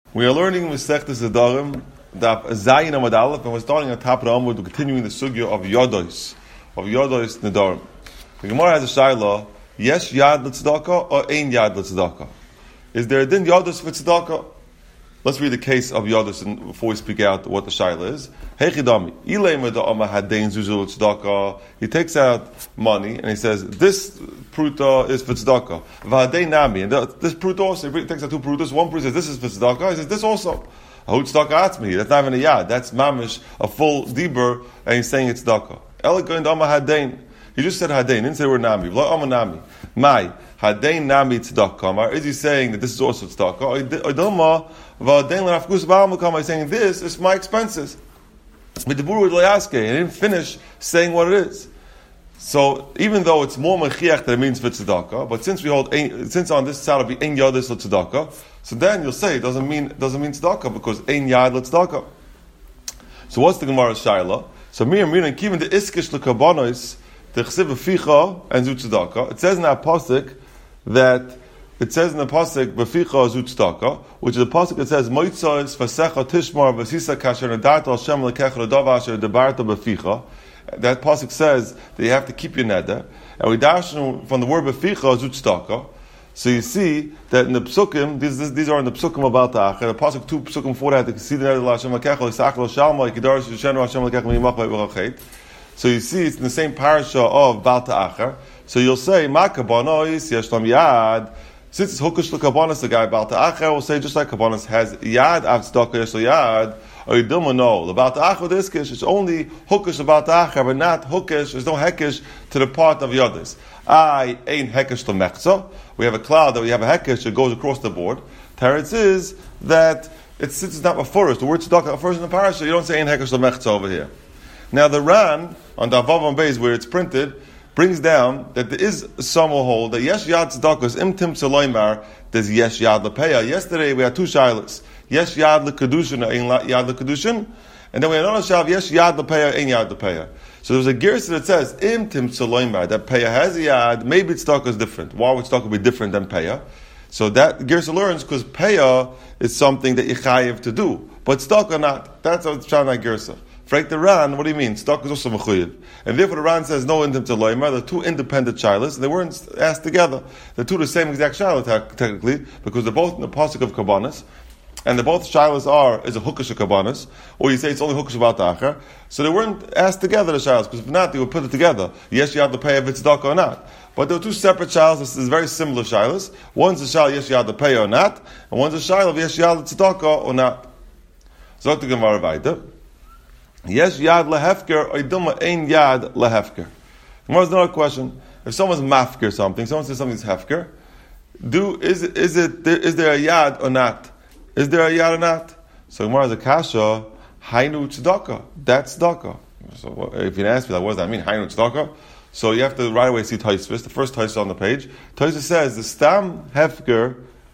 We are learning Masechtas Nedarim, Daf Zayin Amud Aleph, and we're starting at the top of the Amud, we're continuing the sugya of Yodos Nedarim. The Gemara has a shayla: Yes Yad l'Tzedakah or Ein Yad l'Tzedakah? Is there a din Yodos for Tzedakah? Let's read the case of Yodos before we speak out what the shayla is. Hechidami Ilema da'ama hadein zuzul tzedakah. He takes out money and he says, "This pruta is for tzedakah." V'hadein nami, and this pruta also. He takes out two prutas. One pruta says, "This is for tzedakah." He says, "This also." Ahu tzedakah atzmi. That's not even a yad. That's mamish, a full dibur, and he's saying it's tzedakah. Elikoin da'ama hadein. He just said hadein. Didn't say the word nami. V'lo ama nami. Mai hadein nami tzedakah. Is he saying that this is also tzedakah? Odilma v'hadein l'nafkus ba'almakam. He's saying this is my expenses. But the Buru Layaske, he didn't finish saying what it is. So even though it's more mechiach that it means for tzedakah, but since on this side of the ein yadis tzedakah, so then you'll say it doesn't mean tzedakah because ein yad tzedakah. So what's the Gemara's shayla? So meaning even the iskish lekabanos the chsiv ficha and zu tzedakah. It says in that pasuk Beficha zu tzedakah, which is a pasuk that says Moitzos Vasecha Tishmar Vasisa Kasher Nadarta Hashem Lekecha Ladava Asher Debarta Beficha. That pasuk says that you have to keep your neder, and we dash from the word Beficha zu tzedakah. So you see that in the psukim, these are in the psukim about the acher. The pasuk 2 psukim 4 that you see the neder Hashem Lekecha Lisach Lo Shalma Yikidarish Yishenu Hashem Lekecha Miyimach V'Chet. So you see it's in the same parasha of Balta Acher. So you'll say Makabanois Yeshlam Yad. Since it's hukush l'kabanas, the guy about the acher will say just like kabanas has yad av tzedakah yesh yad. Or you don't know about the acher with iskish. It's only hukush about the acher, but not hukush. There's no hekish to the part of yadis. I ain't hekish l'mechza. We have a cloud that we have a hekish that goes across the board. Teretz is that since it's not mafurish. The word tzedakah first in the parasha. You don't say ain't hekish l'mechza over here. Now the Ran on the Avav Beis where it's printed brings down that there is some will hold that yesh yad tzedakah is imtim tzaloymar. There's yesh yad lepeya. Yesterday we had two shilas: yesh yad lekadushin, ein yad lekadushin, and then we had another shal yesh yad lepeya, ein yad lepeya. So there was a gersa that says imtim tzaloymar that peya has a yad. Maybe tzedakah is different. Why would tzedakah be different than peya? So that gersa learns because peya is something that you chayiv to do, but tzedakah not. That's how it's trying like gersa. Frank the Ran, what do you mean? Tzedakah is also mechuyev. And therefore the Ran says no intim tzaloymar. They're two independent shilas, and they weren't asked together. They're two the same exact shilas technically, because they're both in the pasuk of kabbanas, and the both shilas is a hukush of kabbanas, or you say it's only hukush about the acher. So they weren't asked together the shilas, because if not, they would put it together. Yes, you have to pay if it's tzedakah or not. But there are two separate shilas. This is very similar shilas. One's a shal yes, you have to pay or not, and one's a shal of yes, you have to tzedakah or not. Zok the Gemara weiter. Yes, yad lehefker, or iduma ein yad lehefker. There's another question. If someone's mafker something, someone says something's hefker, is there a yad or not? Is there a yad or not? So Gemara has a kasha, hainu tzedakah. That's tzedakah. So if you ask me, like, what does that mean? Hainu tzedakah? So you have to right away see Tosfos, the first Tosfos on the page. Tosfos says the stam mafker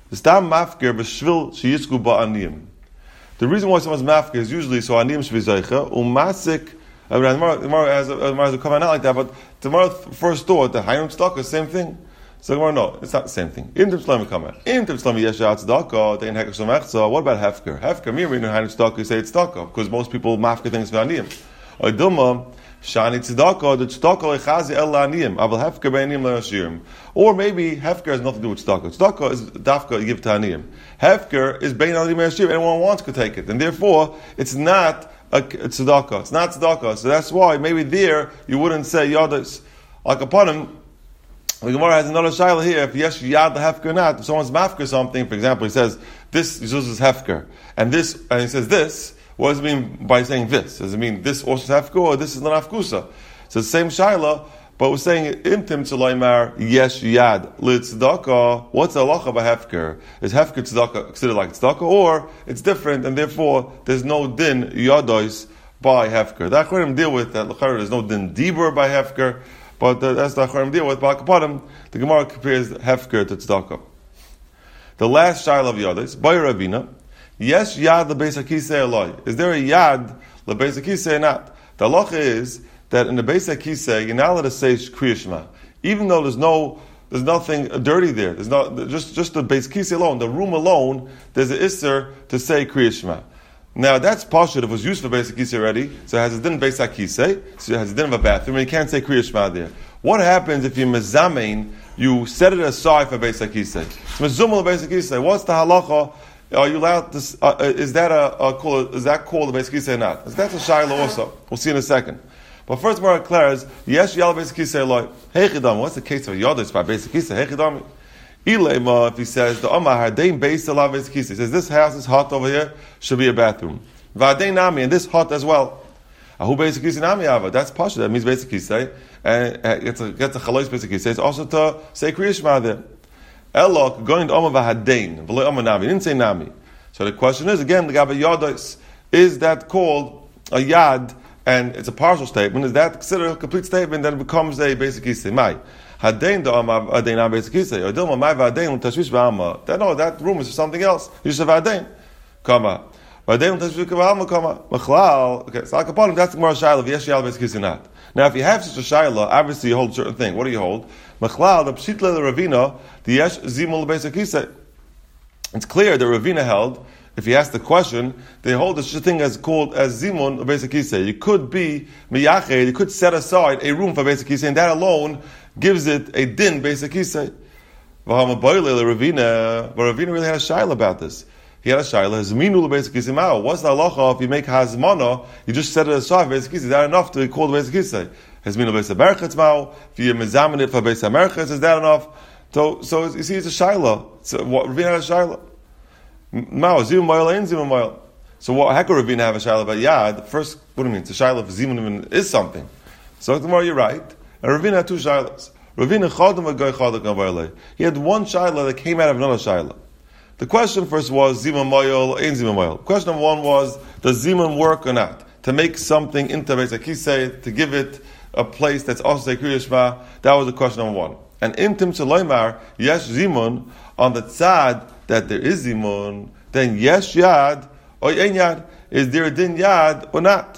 b'shvil sheyisku ba'aniyim. The reason why someone's mafka is usually so aniyim shvizaycha umasik. The Gemara has a comment not like that, but the Gemara first thought that hainu tzedakah is the same thing. So the Gemara, no, it's not the same thing. Im tim shlomi comment. Im tim shlomi yesh yad tzedakah dein hekesh l'mechza. What about hefker? Hefker meaning hainu tzedakah. You say it's tzedakah because most people mafka things for aniyim. Oiduma shani tzedakah the tzedakah lechazi el aniyim aval hefker be'aniyim le'ashirim. Or maybe hefker has nothing to do with tzedakah. Tzedakah is dafka you give to aniyim. Hefker is bein aniyim le'ashirim. Anyone wants could take it, and therefore it's not a tzedakah. It's not tzedakah. So that's why maybe there you wouldn't say yadas like upon him. The Gemara has another shayla here. If yes yad hefker or not, if someone's mafker something, for example, he says this is hefker, and he says this. What does it mean by saying this? Does it mean this also is hefker or this is not hafkusa? So the same shayla, but we're saying imtim tzaloymar yesh yad litzedakah. What's the halacha by hefker? Is hefker tzedakah considered like tzedakah, or it's different, and therefore there's no din yados by hefker? The Acharim deal with that. There's no din dibur by hefker, but that's the Acharim deal with. But the Gemara compares hefker to tzedakah. The last shayla of yados by Ravina. Yes, yad lebeis hakisei eloi. Is there a yad lebeis hakisei or not? The halacha is that in the beis hakisei you're not allowed to say kriya shema, even though there's no There's nothing dirty there. There's not just the base kisei alone, the room alone. There's an isser to say Kriya Shema. Now that's pashut. It was used for basic kisei already, so it has a din basic kisei. So it has a din of a bathroom, and you can't say Kriya Shema there. What happens if you mezamein? You set it aside for basic kisei. It's mezumel basic kisei. What's the halacha? Are you allowed to? Is that is that called a basic kisei or not? That's a shayla also. We'll see in a second. But first, Mara declares, yes, yal basic kisei loy. Heichidam. What's the case of yodis by basic kisei? Heichidam. Ilema, if he says the Omar Hardain based alav basic kisei, he says this house is hot over here, should be a bathroom. V'Hardain nami, and this hot as well. Ahu basic kisei nami ava. That's pasha. That means basic kisei, and gets a chalois basic kisei. It's also to say Kriya Shema there. Elok going to Omar v'Hardain, v'lo Omar nami. He didn't say nami. So the question is again, the Gabay Yodos, is that called a yad? And it's a partial statement. Is that considered a complete statement? Then it becomes a basic kisei. Mai. Hadein da Omar Hadein basic kisei. Or Dilma mai v'Hadein l'tashvish v'alma. No, that room is something else. You just have Hadein. Kama. V'Hadein l'tashvish v'alma kama. Machlal. Okay, so like that's the Gemara Shaila. V'yesh yal basic kisei not. Now, if you have such a Shaila, obviously you hold a certain thing. What do you hold? Machlal the pshitla the Ravina the yesh zimul basic kisei. It's clear that Ravina held. If he asked the question, they hold such a thing as called as zimun or basic kisei. You could be miyached, you could set aside a room for basic kisei, and that alone gives it a din basic kisei. But Ravina really had a shaila about this. He had a shaila, hazminu basic kisei. What's the halacha if you make hazmana, you just set it aside basic kisei? Is that enough to be called basic kisei? Hazminu basic merchetz mao. If you mezamin it for basic merchetz, is that enough? So you see, it's a shaila. So Ravina had a shaila. So what? How could Ravina have a shaila about yad? First, what do you mean? It's a shaila of zimun is something. So tomorrow you're right. And Ravina had two shailas. Ravina chadam v'goy chadam. He had one shaila that came out of another shaila. The question first was zimun moyel, ain't zimun moyel. Question number one was, does zimun work or not? To make something into basic kisei, to give it a place that's also Kriya Shema. That was the question number one. And intim shaloimar yesh zimun on the tzad that there is zimun, then yes yad or ein yad. Is there a din yad or not?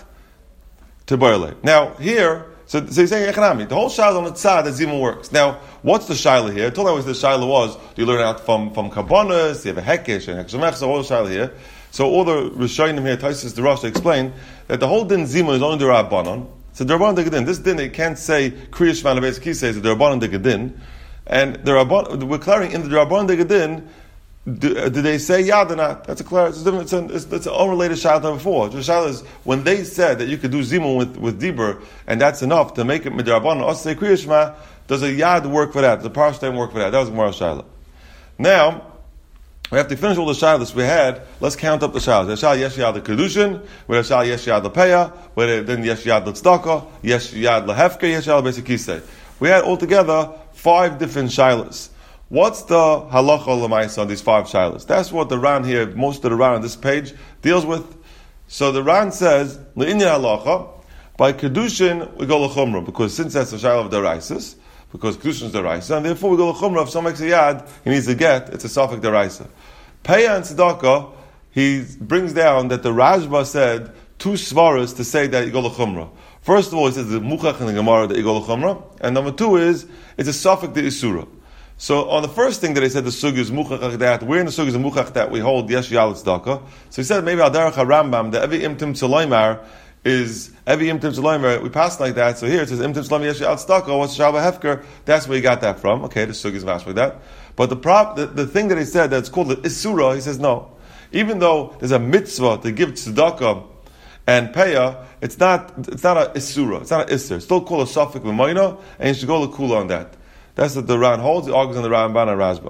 To boile. Now here, so he's saying economy. The whole shaila on the tzad that zimun works. Now, what's the shaila here? I told you the shaila was. Do you learn out from kabbanas? You have a hekesh and hekshemech. So all the shaila here. So all the rishonim here, Taisus the Rosh, explain that the whole din zimun is only the rabbanon. So the rabbanon degedin. This din they can't say kriya shema lebeis kisei. So the rabbanon degedin, and the rabbanon we're declaring in the rabbanon degedin. Do they say yad or not? That's a clear. It's an unrelated shaila to before. The shaila is when they said that you could do zimun with dibur, and that's enough to make it midrabanan. Also say kriya shema. Does a yad work for that? Does a parashtem work for that? That was Gemara shaila. Now we have to finish all the shailas we had. Let's count up the shailas. The shaila yesh yad the kedushin. We have shaila yesh yad the peya. Then yesh yad the tzedakah. Yesh yad the hefker. Yesh yad basic kisei. We had altogether 5 different shailas. What's the halacha l'maisa on these 5 shilas? That's what the Ran here, most of the Ran on this page, deals with. So the Ran says, l'inyan halacha, by kedushin we go l'chumrah, because since that's a shilah of deraisis, because kedushin is deraisa, and therefore we go l'chumrah. If someone makes a yad, he needs to get, it's a safek deraisa. Peya and tzedakah, he brings down that the Rajba said 2 svaras to say that you go l'chumrah. First of all, he says the muchach in the Gemara that you go l'chumrah, and number 2 is, it's a safek de isura. So on the first thing that he said the sugi is muchach that, where in the sugi is a muchach that we hold yesh yal tzedakah. So he said maybe al derech Rambam that every imtim tzoloimar is every imtim tzoloimar we pass like that. So here it says imtim tzoloimar yesh yal tzedakah. What's shalva hefker? That's where he got that from. Okay, the sugi is mash like that. But the thing that he said that's called the isura, he says no. Even though there's a mitzvah to give tzedakah and peya, it's not a isura. It's not an isser. It's still called a safek b'mayna, and you should go to kula on that. That's what the Ran holds. He argues on the Ramban and Rashba.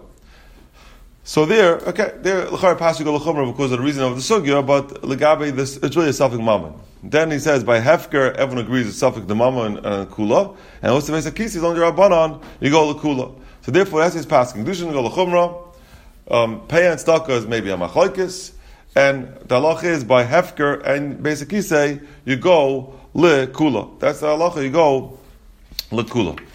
So there l'chari pass you go l'chumrah because of the reason of the sugya, but legabe this it's really a safek mammon. Then he says by hefker everyone agrees it's safek the mammon and kula, and also the kisi is only rabbanon you go l'kula. So therefore that's his passing. Kedushin go l'chumrah, peya and tzedakah is maybe a machlokes, and the halacha is by hefker and basic kisei you go l'kula. That's the halacha, you go l'kula.